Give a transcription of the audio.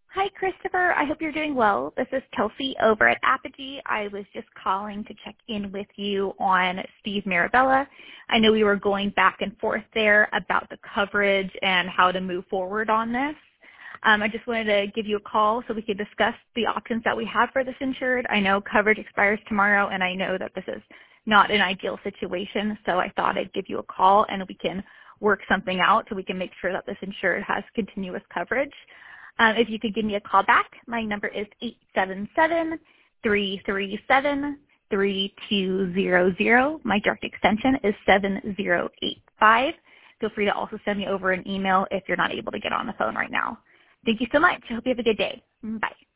Hi, Christopher. I hope you're doing well. This is Kelsey over at Apogee. I was just calling to check in with you on Steve Marabella. I know we were going back and forth there about the coverage and how to move forward on this. I just wanted to give you a call so we could discuss the options that we have for this insured. I know coverage expires tomorrow, and I know that this is not an ideal situation, so I thought I'd give you a call and we can work something out so we can make sure that this insured has continuous coverage. If you could give me a call back, my number is 877-337-3200. My direct extension is 7085. Feel free to also send me over an email if you're not able to get on the phone right now. Thank you so much. I hope you have a good day. Bye.